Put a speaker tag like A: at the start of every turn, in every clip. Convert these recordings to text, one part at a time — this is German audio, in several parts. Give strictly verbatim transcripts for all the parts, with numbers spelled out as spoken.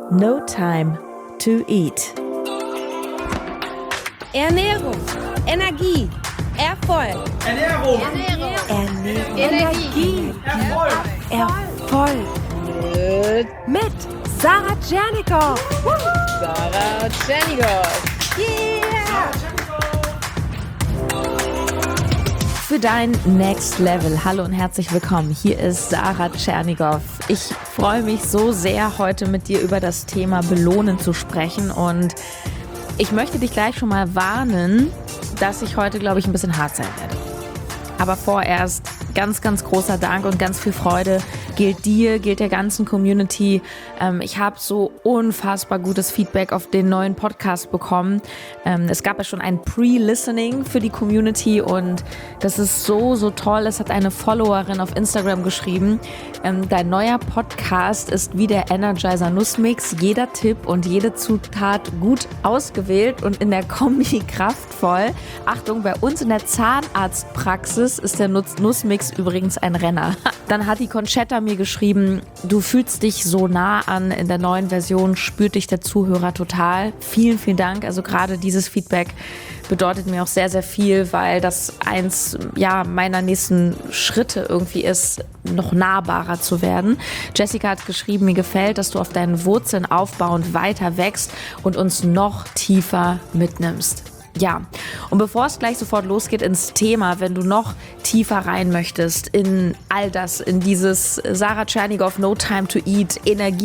A: No time to eat.
B: Ernährung, Energie, Erfolg.
C: Ernährung.
B: Ernährung.
A: Ernährung.
B: Energie.
C: Erfolg.
A: Erfolg.
B: Mit,
A: Mit Sarah Tschernikow.
B: Sarah Tschernikow. Yeah!
A: Für dein Next Level. Hallo und herzlich willkommen. Hier ist Sarah Tschernikow. Ich freue mich so sehr, heute mit dir über das Thema Belohnen zu sprechen. Und ich möchte dich gleich schon mal warnen, dass ich heute, glaube ich, ein bisschen hart sein werde. Aber vorerst ganz, ganz großer Dank und ganz viel Freude gilt dir, gilt der ganzen Community. Ähm, ich habe so unfassbar gutes Feedback auf den neuen Podcast bekommen. Ähm, es gab ja schon ein Pre-Listening für die Community und das ist so, so toll. Es hat eine Followerin auf Instagram geschrieben. Ähm, dein neuer Podcast ist wie der Energizer Nussmix. Jeder Tipp und jede Zutat gut ausgewählt und in der Kombi kraftvoll. Achtung, bei uns in der Zahnarztpraxis ist der Nussmix übrigens ein Renner. Dann hat die Conchetta mir geschrieben, du fühlst dich so nah an, in der neuen Version spürt dich der Zuhörer total. Vielen, vielen Dank. Also gerade dieses Feedback bedeutet mir auch sehr, sehr viel, weil das eins ja, meiner nächsten Schritte irgendwie ist, noch nahbarer zu werden. Jessica hat geschrieben, mir gefällt, dass du auf deinen Wurzeln aufbauend weiter wächst und uns noch tiefer mitnimmst. Ja, und bevor es gleich sofort losgeht ins Thema, wenn du noch tiefer rein möchtest in all das, in dieses Sarah Tschernikow No Time to Eat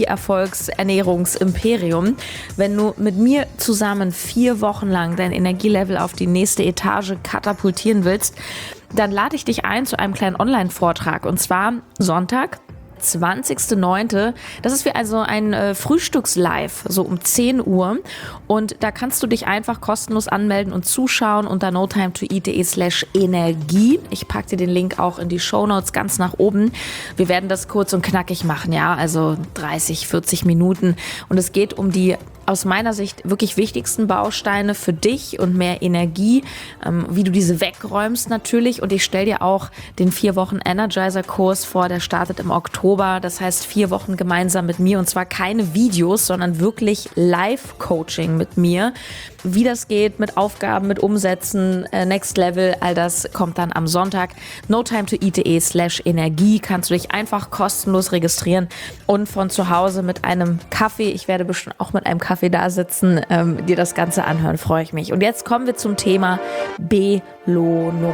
A: Energieerfolgs-Ernährungsimperium, wenn du mit mir zusammen vier Wochen lang dein Energielevel auf die nächste Etage katapultieren willst, dann lade ich dich ein zu einem kleinen Online-Vortrag und zwar Sonntag, zwanzigster neunter Das ist wie also ein äh, Frühstücks-Live, so um zehn Uhr. Und da kannst du dich einfach kostenlos anmelden und zuschauen unter notimetoeat.de slash Energie. Ich packe dir den Link auch in die Shownotes ganz nach oben. Wir werden das kurz und knackig machen, ja, also dreißig, vierzig Minuten. Und es geht um die aus meiner Sicht wirklich wichtigsten Bausteine für dich und mehr Energie, ähm, wie du diese wegräumst natürlich. Und ich stelle dir auch den vier Wochen Energizer-Kurs vor, der startet im Oktober. Das heißt vier Wochen gemeinsam mit mir und zwar keine Videos, sondern wirklich Live-Coaching mit mir. Wie das geht mit Aufgaben, mit Umsätzen, äh, Next Level, all das kommt dann am Sonntag. notimetoeat.de slash Energie kannst du dich einfach kostenlos registrieren und von zu Hause mit einem Kaffee, ich werde bestimmt auch mit einem Kaffee da sitzen, ähm, dir das Ganze anhören, freue ich mich. Und jetzt kommen wir zum Thema Belohnung.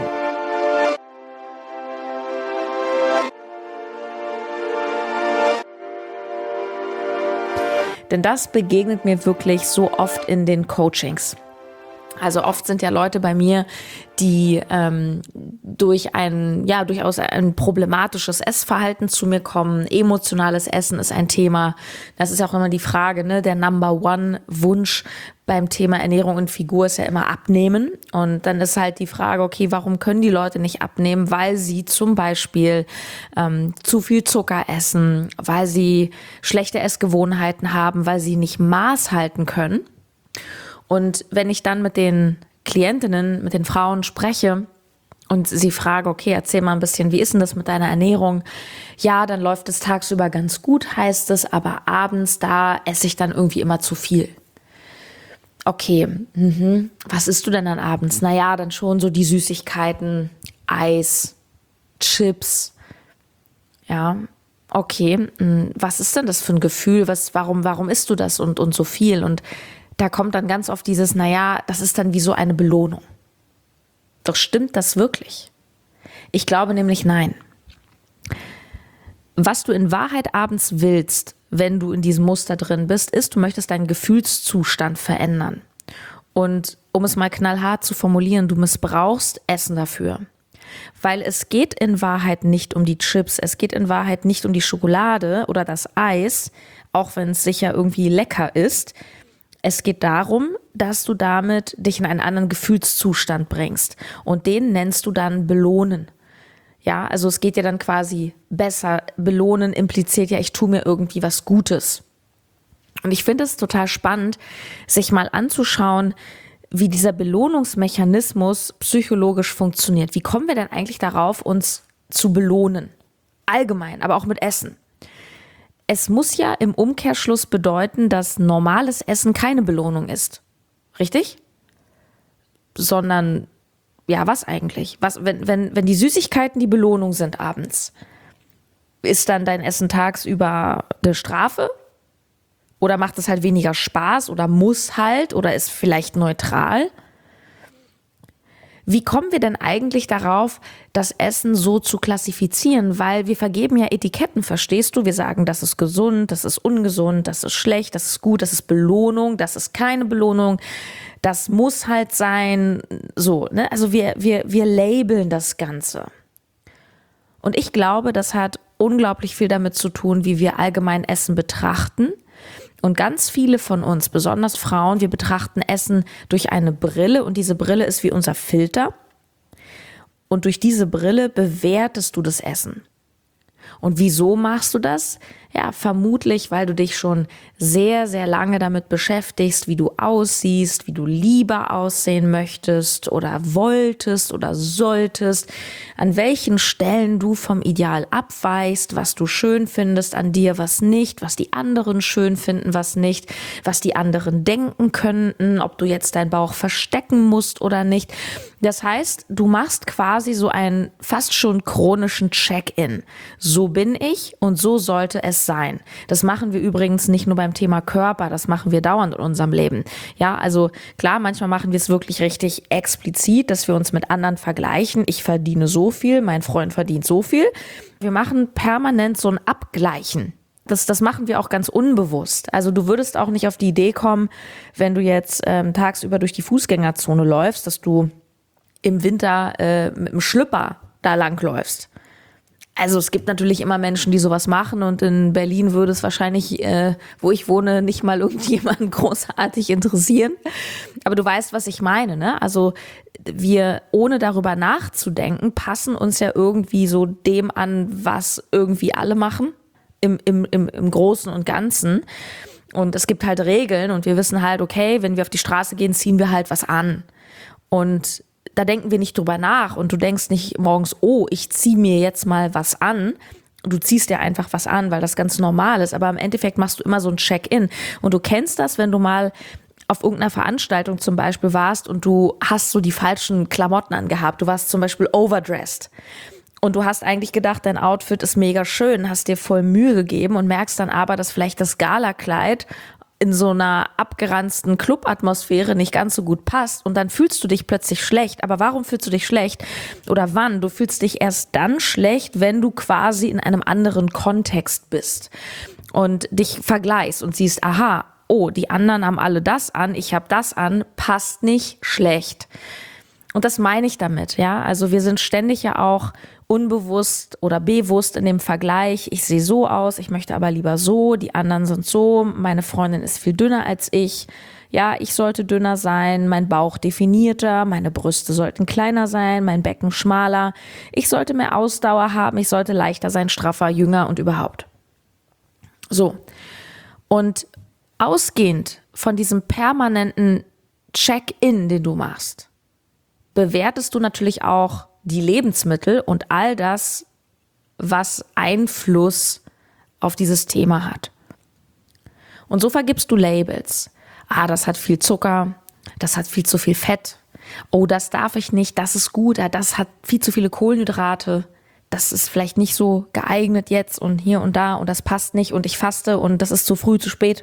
A: Denn das begegnet mir wirklich so oft in den Coachings. Also oft sind ja Leute bei mir, die ähm, durch ein, ja, durchaus ein problematisches Essverhalten zu mir kommen. Emotionales Essen ist ein Thema. Das ist auch immer die Frage, ne? Der Number One Wunsch beim Thema Ernährung und Figur ist ja immer abnehmen. Und dann ist halt die Frage, okay, warum können die Leute nicht abnehmen? Weil sie zum Beispiel ähm, zu viel Zucker essen, weil sie schlechte Essgewohnheiten haben, weil sie nicht Maß halten können. Und wenn ich dann mit den Klientinnen, mit den Frauen spreche und sie frage, okay, erzähl mal ein bisschen, wie ist denn das mit deiner Ernährung? Ja, dann läuft es tagsüber ganz gut, heißt es, aber abends, da esse ich dann irgendwie immer zu viel. Okay, mhm. Was isst du denn dann abends? Naja, dann schon so die Süßigkeiten, Eis, Chips, ja. Okay, was ist denn das für ein Gefühl? Was, warum, warum isst du das und, und so viel? Und da kommt dann ganz oft dieses, naja, das ist dann wie so eine Belohnung. Doch stimmt das wirklich? Ich glaube nämlich nein. Was du in Wahrheit abends willst, wenn du in diesem Muster drin bist, ist, du möchtest deinen Gefühlszustand verändern. Und um es mal knallhart zu formulieren, du missbrauchst Essen dafür. Weil es geht in Wahrheit nicht um die Chips, es geht in Wahrheit nicht um die Schokolade oder das Eis, auch wenn es sicher irgendwie lecker ist. Es geht darum, dass du damit dich in einen anderen Gefühlszustand bringst und den nennst du dann belohnen. Ja, also es geht ja dann quasi besser. Belohnen impliziert ja, ich tue mir irgendwie was Gutes. Und ich finde es total spannend, sich mal anzuschauen, wie dieser Belohnungsmechanismus psychologisch funktioniert. Wie kommen wir denn eigentlich darauf, uns zu belohnen? Allgemein, aber auch mit Essen. es muss ja im Umkehrschluss bedeuten, dass normales Essen keine Belohnung ist. Richtig? Sondern, ja, was eigentlich? Was, wenn, wenn, wenn die Süßigkeiten die Belohnung sind abends, ist dann dein Essen tagsüber eine Strafe? Oder macht es halt weniger Spaß oder muss halt oder ist vielleicht neutral? Wie kommen wir denn eigentlich darauf, das Essen so zu klassifizieren? Weil wir vergeben ja Etiketten, verstehst du? Wir sagen, das ist gesund, das ist ungesund, das ist schlecht, das ist gut, das ist Belohnung, das ist keine Belohnung, das muss halt sein. So, ne? Also wir, wir, wir labeln das Ganze. Und ich glaube, das hat unglaublich viel damit zu tun, wie wir allgemein Essen betrachten. Und ganz viele von uns, besonders Frauen, wir betrachten Essen durch eine Brille und diese Brille ist wie unser Filter. Und durch diese Brille bewertest du das Essen. Und wieso machst du das? Ja, vermutlich, weil du dich schon sehr, sehr lange damit beschäftigst, wie du aussiehst, wie du lieber aussehen möchtest oder wolltest oder solltest, an welchen Stellen du vom Ideal abweichst, was du schön findest an dir, was nicht, was die anderen schön finden, was nicht, was die anderen denken könnten, ob du jetzt deinen Bauch verstecken musst oder nicht. Das heißt, du machst quasi so einen fast schon chronischen Check-in. So bin ich und so sollte es sein. Das machen wir übrigens nicht nur beim Thema Körper, das machen wir dauernd in unserem Leben. Ja, also klar, manchmal machen wir es wirklich richtig explizit, dass wir uns mit anderen vergleichen. Ich verdiene so viel, mein Freund verdient so viel. Wir machen permanent so ein Abgleichen. Das, das machen wir auch ganz unbewusst. Also du würdest auch nicht auf die Idee kommen, wenn du jetzt ähm, tagsüber durch die Fußgängerzone läufst, dass du im Winter äh, mit dem Schlüpper da langläufst. Also es gibt natürlich immer Menschen, die sowas machen und in Berlin würde es wahrscheinlich, äh, wo ich wohne, nicht mal irgendjemanden großartig interessieren. Aber du weißt, was ich meine, ne? Also wir, ohne darüber nachzudenken, passen uns ja irgendwie so dem an, was irgendwie alle machen, im, im, im, im Großen und Ganzen. Und es gibt halt Regeln und wir wissen halt, okay, wenn wir auf die Straße gehen, ziehen wir halt was an. Und da denken wir nicht drüber nach und du denkst nicht morgens, oh, ich ziehe mir jetzt mal was an. Du ziehst dir einfach was an, weil das ganz normal ist. Aber im Endeffekt machst du immer so ein Check-in. Und du kennst das, wenn du mal auf irgendeiner Veranstaltung zum Beispiel warst und du hast so die falschen Klamotten angehabt. Du warst zum Beispiel overdressed. Und du hast eigentlich gedacht, dein Outfit ist mega schön, hast dir voll Mühe gegeben und merkst dann aber, dass vielleicht das Galakleid in so einer abgeranzten Clubatmosphäre nicht ganz so gut passt und dann fühlst du dich plötzlich schlecht. Aber warum fühlst du dich schlecht? Oder wann? Du fühlst dich erst dann schlecht, wenn du quasi in einem anderen Kontext bist und dich vergleichst und siehst, aha, oh, die anderen haben alle das an, ich habe das an, passt nicht, schlecht. Und das meine ich damit, ja. Also wir sind ständig ja auch unbewusst oder bewusst in dem Vergleich. Ich sehe so aus, ich möchte aber lieber so, die anderen sind so, meine Freundin ist viel dünner als ich. Ja, ich sollte dünner sein, mein Bauch definierter, meine Brüste sollten kleiner sein, mein Becken schmaler. Ich sollte mehr Ausdauer haben, ich sollte leichter sein, straffer, jünger und überhaupt. So. Und ausgehend von diesem permanenten Check-in, den du machst, bewertest du natürlich auch die Lebensmittel und all das, was Einfluss auf dieses Thema hat. Und so vergibst du Labels. Ah, das hat viel Zucker, das hat viel zu viel Fett. Oh, das darf ich nicht, das ist gut, ah, das hat viel zu viele Kohlenhydrate. Das ist vielleicht nicht so geeignet jetzt und hier und da und das passt nicht und ich faste und das ist zu früh, zu spät.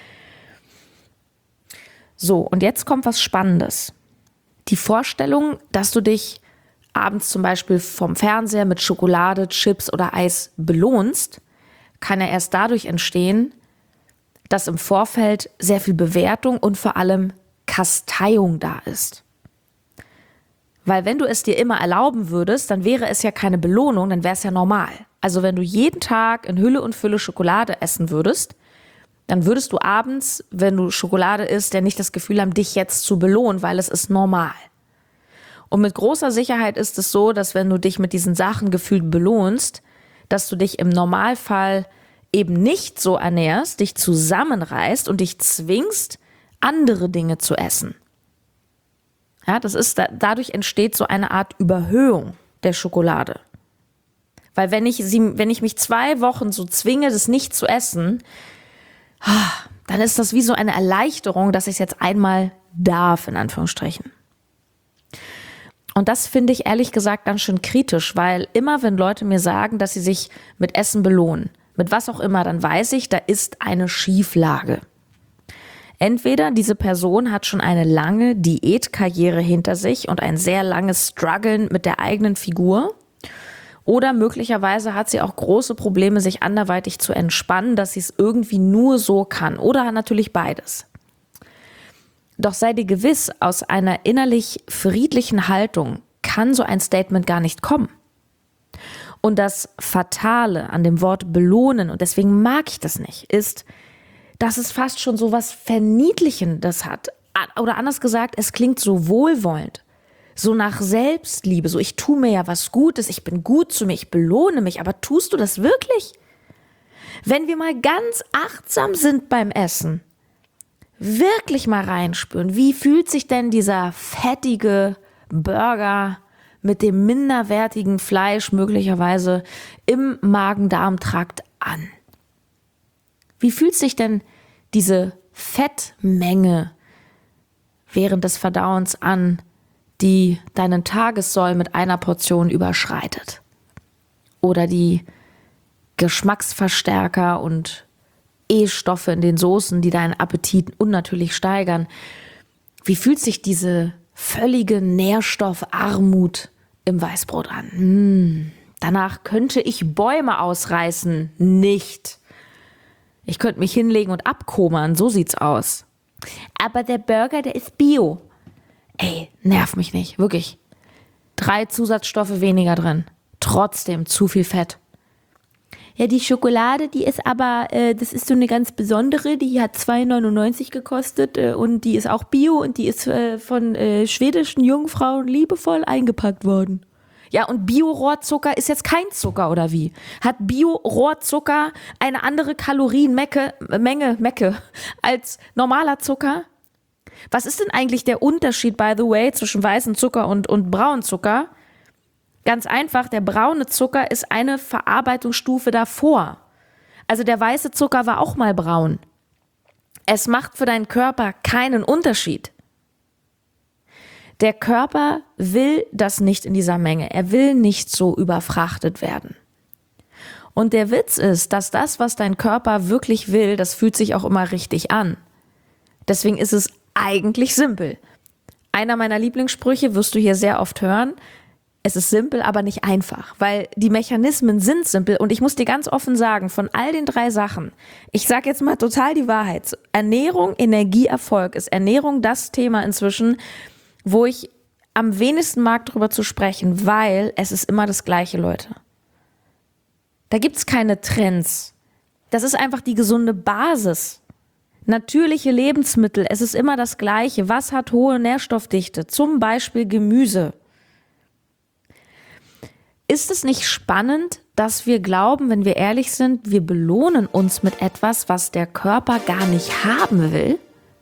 A: So, und jetzt kommt was Spannendes. Die Vorstellung, dass du dich abends zum Beispiel vom Fernseher mit Schokolade, Chips oder Eis belohnst, kann ja erst dadurch entstehen, dass im Vorfeld sehr viel Bewertung und vor allem Kasteiung da ist. Weil wenn du es dir immer erlauben würdest, dann wäre es ja keine Belohnung, dann wäre es ja normal. Also wenn du jeden Tag in Hülle und Fülle Schokolade essen würdest, dann würdest du abends, wenn du Schokolade isst, ja nicht das Gefühl haben, dich jetzt zu belohnen, weil es ist normal. Und mit großer Sicherheit ist es so, dass wenn du dich mit diesen Sachen gefühlt belohnst, dass du dich im Normalfall eben nicht so ernährst, dich zusammenreißt und dich zwingst, andere Dinge zu essen. Ja, das ist, dadurch entsteht so eine Art Überhöhung der Schokolade. Weil wenn ich sie, wenn ich mich zwei Wochen so zwinge, das nicht zu essen, dann ist das wie so eine Erleichterung, dass ich es jetzt einmal darf, in Anführungsstrichen. Und das finde ich ehrlich gesagt ganz schön kritisch, weil immer wenn Leute mir sagen, dass sie sich mit Essen belohnen, mit was auch immer, dann weiß ich, da ist eine Schieflage. Entweder diese Person hat schon eine lange Diätkarriere hinter sich und ein sehr langes Struggeln mit der eigenen Figur, oder möglicherweise hat sie auch große Probleme, sich anderweitig zu entspannen, dass sie es irgendwie nur so kann, oder natürlich beides. Doch sei dir gewiss, aus einer innerlich friedlichen Haltung kann so ein Statement gar nicht kommen. Und das Fatale an dem Wort belohnen, und deswegen mag ich das nicht, ist, dass es fast schon so was Verniedlichendes hat. Oder anders gesagt, es klingt so wohlwollend, so nach Selbstliebe, so ich tue mir ja was Gutes, ich bin gut zu mir, ich belohne mich, aber tust du das wirklich? Wenn wir mal ganz achtsam sind beim Essen, wirklich mal reinspüren, wie fühlt sich denn dieser fettige Burger mit dem minderwertigen Fleisch möglicherweise im Magen-Darm-Trakt an? Wie fühlt sich denn diese Fettmenge während des Verdauens an, die deinen Tagessoll mit einer Portion überschreitet? Oder die Geschmacksverstärker und E-Stoffe in den Soßen, die deinen Appetit unnatürlich steigern. Wie fühlt sich diese völlige Nährstoffarmut im Weißbrot an? Hm, danach könnte ich Bäume ausreißen. Nicht. Ich könnte mich hinlegen und abkomern, so sieht's aus. Aber der Burger, der ist Bio. Ey, nerv mich nicht, wirklich. Drei Zusatzstoffe weniger drin. Trotzdem zu viel Fett. Ja, die Schokolade, die ist aber, äh, das ist so eine ganz besondere, die hat zwei neunundneunzig gekostet äh, und die ist auch Bio und die ist äh, von äh, schwedischen Jungfrauen liebevoll eingepackt worden. Ja, und Bio-Rohrzucker ist jetzt kein Zucker, oder wie? Hat Bio-Rohrzucker eine andere Kalorienmenge Menge, Mecke als normaler Zucker? Was ist denn eigentlich der Unterschied, by the way, zwischen weißem Zucker und, und braunem Zucker? Ganz einfach, der braune Zucker ist eine Verarbeitungsstufe davor. Also der weiße Zucker war auch mal braun. Es macht für deinen Körper keinen Unterschied. Der Körper will das nicht in dieser Menge. Er will nicht so überfrachtet werden. Und der Witz ist, dass das, was dein Körper wirklich will, das fühlt sich auch immer richtig an. Deswegen ist es eigentlich simpel. Einer meiner Lieblingssprüche wirst du hier sehr oft hören. Es ist simpel, aber nicht einfach, weil die Mechanismen sind simpel und ich muss dir ganz offen sagen, von all den drei Sachen, ich sage jetzt mal total die Wahrheit, Ernährung, Energie, Erfolg, ist Ernährung das Thema inzwischen, wo ich am wenigsten mag, darüber zu sprechen, weil es ist immer das Gleiche, Leute. Da gibt's keine Trends. Das ist einfach die gesunde Basis. Natürliche Lebensmittel, es ist immer das Gleiche. Was hat hohe Nährstoffdichte? Zum Beispiel Gemüse. Ist es nicht spannend, dass wir glauben, wenn wir ehrlich sind, wir belohnen uns mit etwas, was der Körper gar nicht haben will?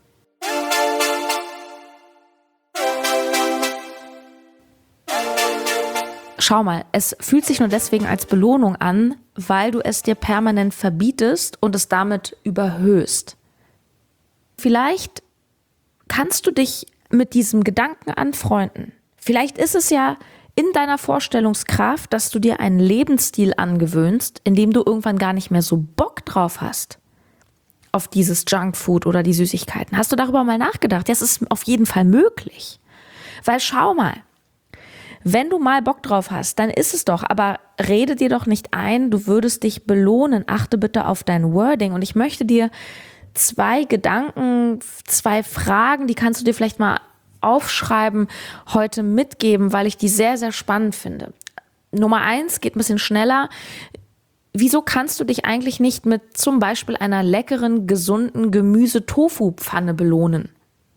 A: Schau mal, es fühlt sich nur deswegen als Belohnung an, weil du es dir permanent verbietest und es damit überhöhst. Vielleicht kannst du dich mit diesem Gedanken anfreunden. Vielleicht ist es ja in deiner Vorstellungskraft, dass du dir einen Lebensstil angewöhnst, in dem du irgendwann gar nicht mehr so Bock drauf hast auf dieses Junkfood oder die Süßigkeiten. Hast du darüber mal nachgedacht? Das ist auf jeden Fall möglich. Weil schau mal, wenn du mal Bock drauf hast, dann ist es doch, aber rede dir doch nicht ein, du würdest dich belohnen. Achte bitte auf dein Wording und ich möchte dir zwei Gedanken, zwei Fragen, die kannst du dir vielleicht mal aufschreiben, heute mitgeben, weil ich die sehr, sehr spannend finde. Nummer eins, geht ein bisschen schneller. Wieso kannst du dich eigentlich nicht mit zum Beispiel einer leckeren, gesunden Gemüse-Tofu-Pfanne belohnen?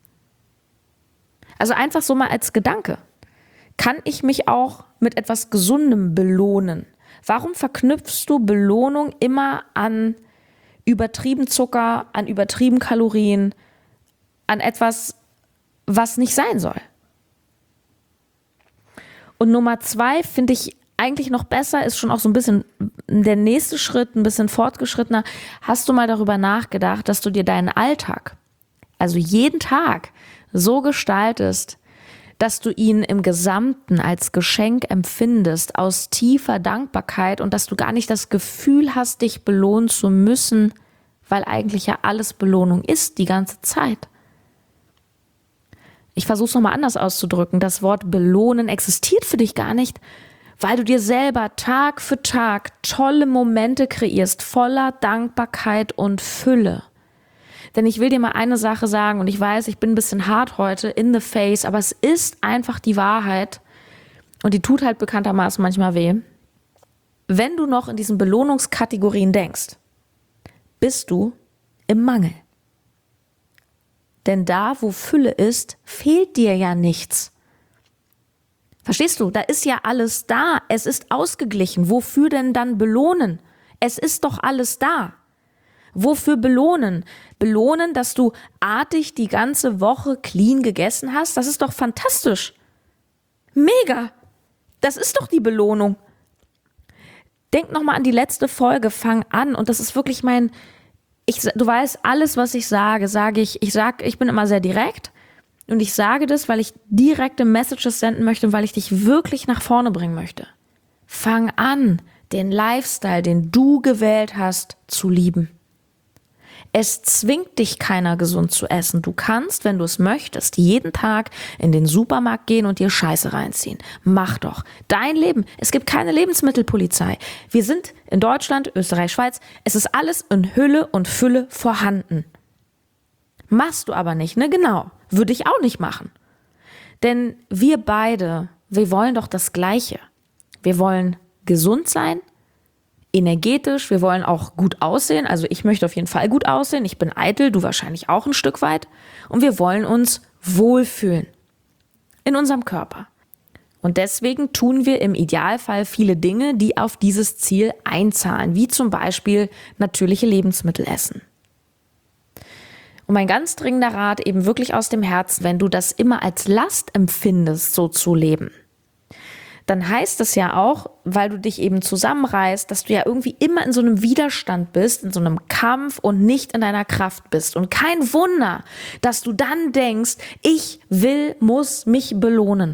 A: Also einfach so mal als Gedanke. Kann ich mich auch mit etwas Gesundem belohnen? Warum verknüpfst du Belohnung immer an übertrieben Zucker, an übertrieben Kalorien, an etwas, was nicht sein soll? Und Nummer zwei finde ich eigentlich noch besser ist schon auch so ein bisschen der nächste Schritt, ein bisschen fortgeschrittener. Hast du mal darüber nachgedacht, dass du dir deinen Alltag, also jeden Tag, so gestaltest, dass du ihn im Gesamten als Geschenk empfindest, aus tiefer Dankbarkeit und dass du gar nicht das Gefühl hast, dich belohnen zu müssen, weil eigentlich ja alles Belohnung ist, die ganze Zeit. Ich versuche es nochmal anders auszudrücken. Das Wort belohnen existiert für dich gar nicht, weil du dir selber Tag für Tag tolle Momente kreierst, voller Dankbarkeit und Fülle. Denn ich will dir mal eine Sache sagen und ich weiß, ich bin ein bisschen hart heute, in the face, aber es ist einfach die Wahrheit und die tut halt bekanntermaßen manchmal weh. Wenn du noch in diesen Belohnungskategorien denkst, bist du im Mangel. Denn da, wo Fülle ist, fehlt dir ja nichts. Verstehst du? Da ist ja alles da. Es ist ausgeglichen. Wofür denn dann belohnen? Es ist doch alles da. Wofür belohnen? Belohnen, dass du artig die ganze Woche clean gegessen hast? Das ist doch fantastisch. Mega. Das ist doch die Belohnung. Denk nochmal an die letzte Folge, fang an. Und das ist wirklich mein, ich, du weißt, alles, was ich sage, sage ich, ich sag, ich bin immer sehr direkt. Und ich sage das, weil ich direkte Messages senden möchte und weil ich dich wirklich nach vorne bringen möchte. Fang an, den Lifestyle, den du gewählt hast, zu lieben. Es zwingt dich keiner, gesund zu essen. Du kannst, wenn du es möchtest, jeden Tag in den Supermarkt gehen und dir Scheiße reinziehen. Mach doch. Dein Leben. Es gibt keine Lebensmittelpolizei. Wir sind in Deutschland, Österreich, Schweiz. Es ist alles in Hülle und Fülle vorhanden. Machst du aber nicht, ne? Genau. Würde ich auch nicht machen. Denn wir beide, wir wollen doch das Gleiche. Wir wollen gesund sein, energetisch, wir wollen auch gut aussehen. Also ich möchte auf jeden Fall gut aussehen. Ich bin eitel, du wahrscheinlich auch ein Stück weit. Und wir wollen uns wohlfühlen in unserem Körper. Und deswegen tun wir im Idealfall viele Dinge, die auf dieses Ziel einzahlen, wie zum Beispiel natürliche Lebensmittel essen. Und mein ganz dringender Rat, eben wirklich aus dem Herzen, wenn du das immer als Last empfindest, so zu leben, dann heißt es ja auch, weil du dich eben zusammenreißt, dass du ja irgendwie immer in so einem Widerstand bist, in so einem Kampf und nicht in deiner Kraft bist. Und kein Wunder, dass du dann denkst, ich will, muss mich belohnen.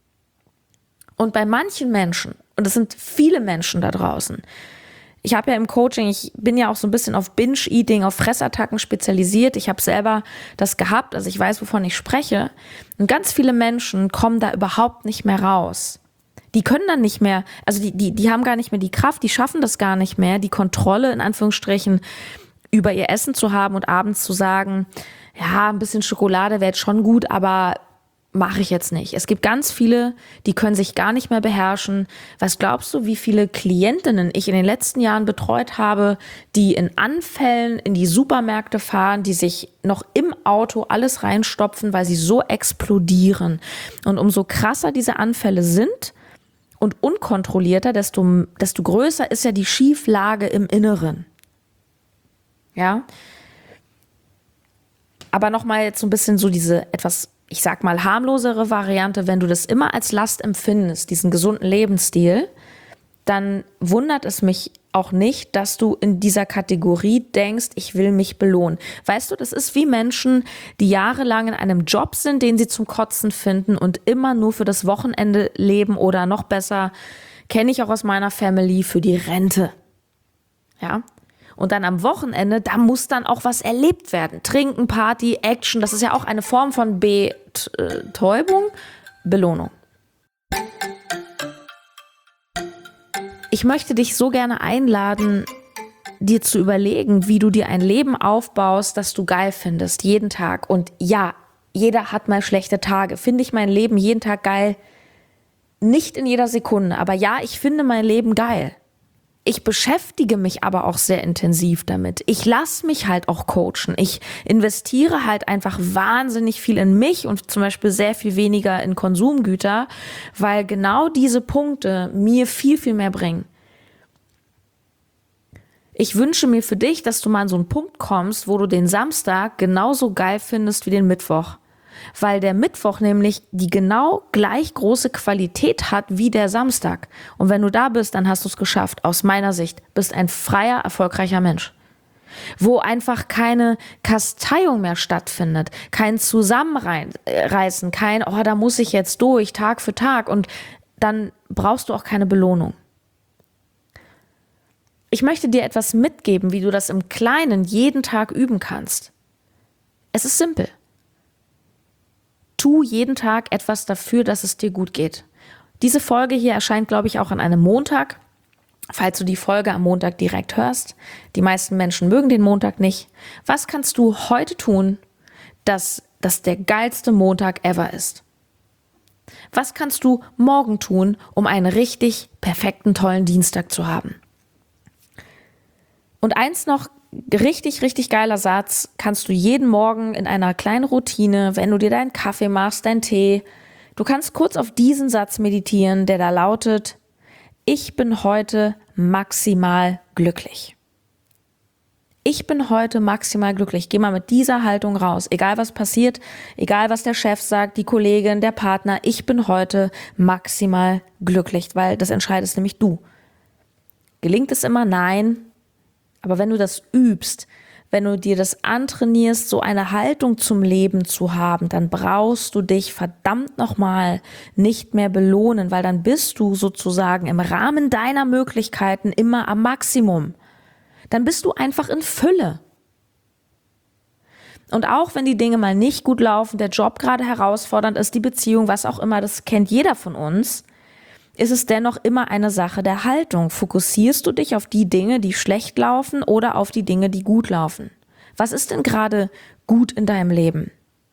A: Und bei manchen Menschen, und es sind viele Menschen da draußen, ich habe ja im Coaching, ich bin ja auch so ein bisschen auf Binge-Eating, auf Fressattacken spezialisiert. Ich habe selber das gehabt, also ich weiß, wovon ich spreche. Und ganz viele Menschen kommen da überhaupt nicht mehr raus. Die können dann nicht mehr, also die, die, die haben gar nicht mehr die Kraft, die schaffen das gar nicht mehr, die Kontrolle in Anführungsstrichen über ihr Essen zu haben und abends zu sagen, ja, ein bisschen Schokolade wäre jetzt schon gut, aber mache ich jetzt nicht. Es gibt ganz viele, die können sich gar nicht mehr beherrschen. Was glaubst du, wie viele Klientinnen ich in den letzten Jahren betreut habe, die in Anfällen in die Supermärkte fahren, die sich noch im Auto alles reinstopfen, weil sie so explodieren. Und umso krasser diese Anfälle sind, und unkontrollierter, desto, desto größer ist ja die Schieflage im Inneren. Ja? Aber nochmal jetzt so ein bisschen so diese etwas, ich sag mal, harmlosere Variante, wenn du das immer als Last empfindest, diesen gesunden Lebensstil, dann wundert es mich auch nicht, dass du in dieser Kategorie denkst, ich will mich belohnen. Weißt du, das ist wie Menschen, die jahrelang in einem Job sind, den sie zum Kotzen finden und immer nur für das Wochenende leben oder noch besser, kenne ich auch aus meiner Family, für die Rente. Ja? Und dann am Wochenende, da muss dann auch was erlebt werden. Trinken, Party, Action, das ist ja auch eine Form von Betäubung, Belohnung. Ich möchte dich so gerne einladen, dir zu überlegen, wie du dir ein Leben aufbaust, das du geil findest, jeden Tag. Und ja, jeder hat mal schlechte Tage. Finde ich mein Leben jeden Tag geil? Nicht in jeder Sekunde, aber ja, ich finde mein Leben geil. Ich beschäftige mich aber auch sehr intensiv damit. Ich lasse mich halt auch coachen. Ich investiere halt einfach wahnsinnig viel in mich und zum Beispiel sehr viel weniger in Konsumgüter, weil genau diese Punkte mir viel, viel mehr bringen. Ich wünsche mir für dich, dass du mal an so einen Punkt kommst, wo du den Samstag genauso geil findest wie den Mittwoch. weil der Mittwoch nämlich die genau gleich große Qualität hat wie der Samstag. Und wenn du da bist, dann hast du es geschafft. Aus meiner Sicht bist ein freier, erfolgreicher Mensch. Wo einfach keine Kasteiung mehr stattfindet, kein Zusammenreißen, kein, oh, da muss ich jetzt durch, Tag für Tag, und dann brauchst du auch keine Belohnung. Ich möchte dir etwas mitgeben, wie du das im Kleinen jeden Tag üben kannst. Es ist simpel. Tu jeden Tag etwas dafür, dass es dir gut geht. Diese Folge hier erscheint, glaube ich, auch an einem Montag. Falls du die Folge am Montag direkt hörst. Die meisten Menschen mögen den Montag nicht. Was kannst du heute tun, dass das der geilste Montag ever ist? Was kannst du morgen tun, um einen richtig perfekten, tollen Dienstag zu haben? Und eins noch, richtig, richtig geiler Satz, kannst du jeden Morgen in einer kleinen Routine, wenn du dir deinen Kaffee machst, deinen Tee, du kannst kurz auf diesen Satz meditieren, der da lautet: Ich bin heute maximal glücklich. Ich bin heute maximal glücklich. Geh mal mit dieser Haltung raus. Egal was passiert, egal was der Chef sagt, die Kollegin, der Partner. Ich bin heute maximal glücklich, weil das entscheidest nämlich du. Gelingt es immer? Nein. Aber wenn du das übst, wenn du dir das antrainierst, so eine Haltung zum Leben zu haben, dann brauchst du dich verdammt nochmal nicht mehr belohnen, weil dann bist du sozusagen im Rahmen deiner Möglichkeiten immer am Maximum. Dann bist du einfach in Fülle. Und auch wenn die Dinge mal nicht gut laufen, der Job gerade herausfordernd ist, die Beziehung, was auch immer, das kennt jeder von uns, ist es dennoch immer eine Sache der Haltung. Fokussierst du dich auf die Dinge, die schlecht laufen, oder auf die Dinge, die gut laufen? Was ist denn gerade gut in deinem Leben?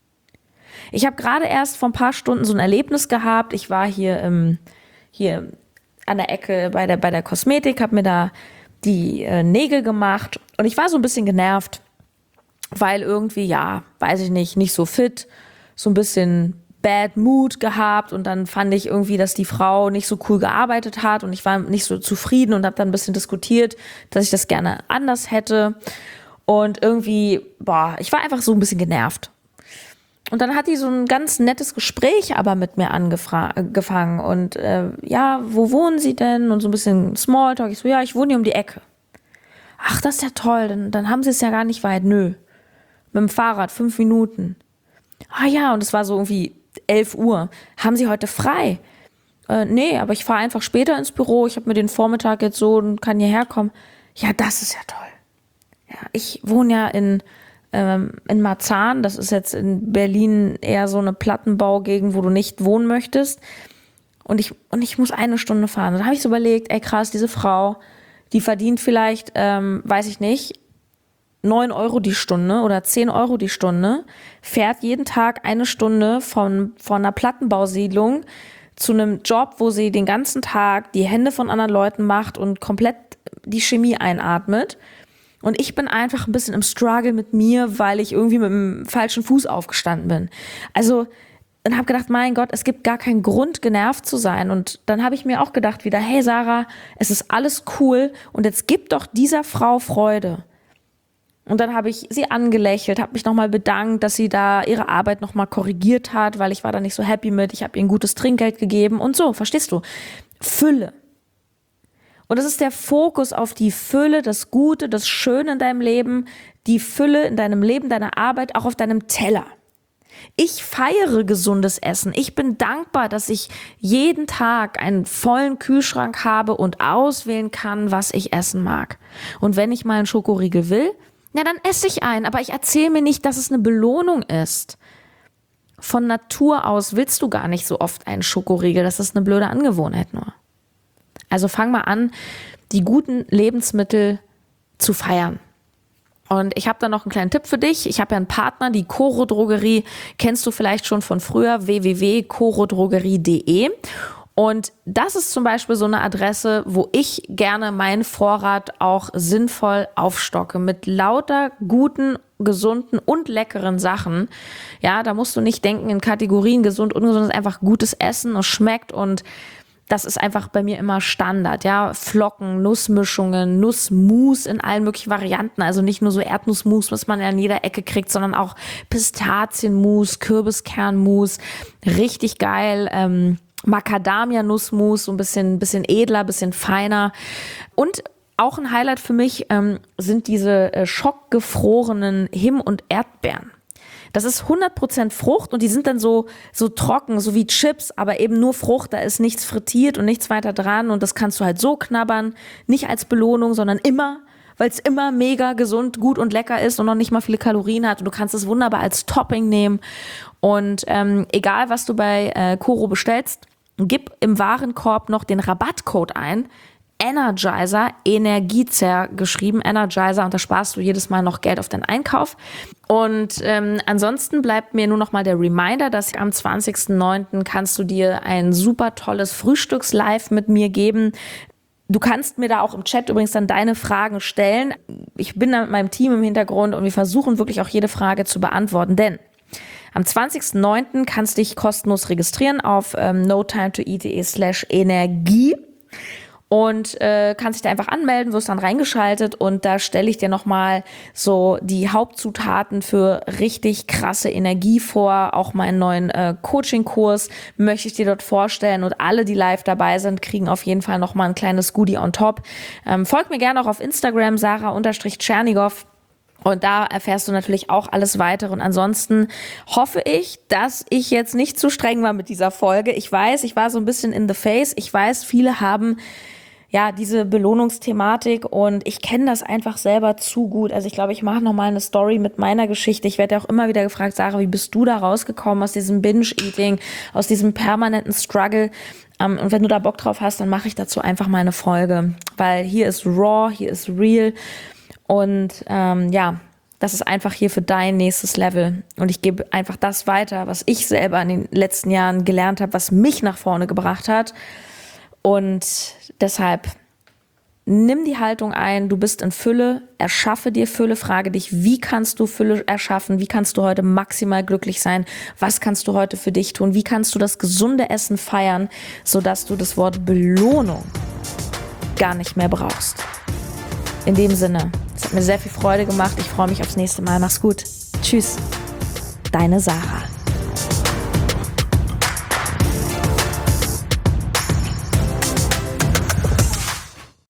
A: Ich habe gerade erst vor ein paar Stunden so ein Erlebnis gehabt. Ich war hier, ähm, hier an der Ecke bei der, bei der Kosmetik, habe mir da die äh, Nägel gemacht und ich war so ein bisschen genervt, weil irgendwie, ja, weiß ich nicht, nicht so fit, so ein bisschen Bad Mood gehabt, und dann fand ich irgendwie, dass die Frau nicht so cool gearbeitet hat und ich war nicht so zufrieden und habe dann ein bisschen diskutiert, dass ich das gerne anders hätte, und irgendwie, boah, ich war einfach so ein bisschen genervt. Und dann hat die so ein ganz nettes Gespräch aber mit mir angefangen und äh, ja, wo wohnen Sie denn? Und so ein bisschen Smalltalk. Ich so, ja, ich wohne hier um die Ecke. Ach, das ist ja toll, dann, dann haben Sie es ja gar nicht weit. Nö, mit dem Fahrrad, fünf Minuten. Ah ja, und es war so irgendwie elf Uhr. Haben Sie heute frei? Äh, nee, aber ich fahre einfach später ins Büro. Ich habe mir den Vormittag jetzt so und kann hierher kommen. Ja, das ist ja toll. Ja, ich wohne ja in, ähm, in Marzahn. Das ist jetzt in Berlin eher so eine Plattenbaugegend, wo du nicht wohnen möchtest. Und ich, und ich muss eine Stunde fahren. Dann habe ich so überlegt, ey krass, diese Frau, die verdient vielleicht, ähm, weiß ich nicht, neun Euro die Stunde oder zehn Euro die Stunde, fährt jeden Tag eine Stunde von, von einer Plattenbausiedlung zu einem Job, wo sie den ganzen Tag die Hände von anderen Leuten macht und komplett die Chemie einatmet. Und ich bin einfach ein bisschen im Struggle mit mir, weil ich irgendwie mit dem falschen Fuß aufgestanden bin. Also, und habe gedacht, mein Gott, es gibt gar keinen Grund, genervt zu sein. Und dann habe ich mir auch gedacht wieder, hey Sarah, es ist alles cool und jetzt gib doch dieser Frau Freude. Und dann habe ich sie angelächelt, habe mich nochmal bedankt, dass sie da ihre Arbeit nochmal korrigiert hat, weil ich war da nicht so happy mit. Ich habe ihr ein gutes Trinkgeld gegeben und so, verstehst du? Fülle. Und das ist der Fokus auf die Fülle, das Gute, das Schöne in deinem Leben, die Fülle in deinem Leben, deiner Arbeit, auch auf deinem Teller. Ich feiere gesundes Essen. Ich bin dankbar, dass ich jeden Tag einen vollen Kühlschrank habe und auswählen kann, was ich essen mag. Und wenn ich mal einen Schokoriegel will, na dann esse ich einen. Aber ich erzähle mir nicht, dass es eine Belohnung ist. Von Natur aus willst du gar nicht so oft einen Schokoriegel. Das ist eine blöde Angewohnheit nur. Also fang mal an, die guten Lebensmittel zu feiern. Und ich habe da noch einen kleinen Tipp für dich. Ich habe ja einen Partner, die Coro Drogerie, kennst du vielleicht schon von früher, w w w punkt coro drogerie punkt de. Und das ist zum Beispiel so eine Adresse, wo ich gerne meinen Vorrat auch sinnvoll aufstocke mit lauter guten, gesunden und leckeren Sachen. Ja, da musst du nicht denken in Kategorien gesund, ungesund, ist einfach gutes Essen und schmeckt und das ist einfach bei mir immer Standard, ja. Flocken, Nussmischungen, Nussmus in allen möglichen Varianten. Also nicht nur so Erdnussmus, was man ja in jeder Ecke kriegt, sondern auch Pistazienmus, Kürbiskernmus. Richtig geil. Ähm, Macadamia-Nussmus, so ein bisschen, bisschen edler, bisschen feiner. Und auch ein Highlight für mich ähm, sind diese äh, schockgefrorenen Himbeeren und Erdbeeren. Das ist hundert Prozent Frucht und die sind dann so, so trocken, so wie Chips, aber eben nur Frucht, da ist nichts frittiert und nichts weiter dran und das kannst du halt so knabbern, nicht als Belohnung, sondern immer, weil es immer mega gesund, gut und lecker ist und noch nicht mal viele Kalorien hat und du kannst es wunderbar als Topping nehmen und ähm, egal, was du bei äh, Koro bestellst, gib im Warenkorb noch den Rabattcode ein, Energizer, Energizer geschrieben, Energizer, und da sparst du jedes Mal noch Geld auf deinen Einkauf. Und ähm, ansonsten bleibt mir nur noch mal der Reminder, dass am zwanzigsten neunten kannst du dir ein super tolles Frühstücks-Live mit mir geben. Du kannst mir da auch im Chat übrigens dann deine Fragen stellen. Ich bin da mit meinem Team im Hintergrund und wir versuchen wirklich auch jede Frage zu beantworten, denn am zwanzigsten neunten kannst du dich kostenlos registrieren auf ähm, notimetoeat.de slash Energie. Und äh, kannst dich da einfach anmelden, wirst dann reingeschaltet und da stelle ich dir nochmal so die Hauptzutaten für richtig krasse Energie vor. Auch meinen neuen äh, Coaching-Kurs möchte ich dir dort vorstellen und alle, die live dabei sind, kriegen auf jeden Fall nochmal ein kleines Goodie on top. Ähm, folg mir gerne auch auf Instagram, Sarah-Tschernigow. Und da erfährst du natürlich auch alles weitere. Und ansonsten hoffe ich, dass ich jetzt nicht zu streng war mit dieser Folge. Ich weiß, ich war so ein bisschen in the face. Ich weiß, viele haben ja diese Belohnungsthematik und ich kenne das einfach selber zu gut. Also ich glaube, ich mache nochmal eine Story mit meiner Geschichte. Ich werde ja auch immer wieder gefragt, Sarah, wie bist du da rausgekommen aus diesem Binge-Eating, aus diesem permanenten Struggle? Um, und wenn du da Bock drauf hast, dann mache ich dazu einfach mal eine Folge. Weil hier ist raw, hier ist real. Und ähm, ja, das ist einfach hier für dein nächstes Level. Und ich gebe einfach das weiter, was ich selber in den letzten Jahren gelernt habe, was mich nach vorne gebracht hat. Und deshalb nimm die Haltung ein, du bist in Fülle, erschaffe dir Fülle, frage dich, wie kannst du Fülle erschaffen, wie kannst du heute maximal glücklich sein, was kannst du heute für dich tun, wie kannst du das gesunde Essen feiern, sodass du das Wort Belohnung gar nicht mehr brauchst. In dem Sinne, es hat mir sehr viel Freude gemacht, ich freue mich aufs nächste Mal, mach's gut, tschüss, deine Sarah.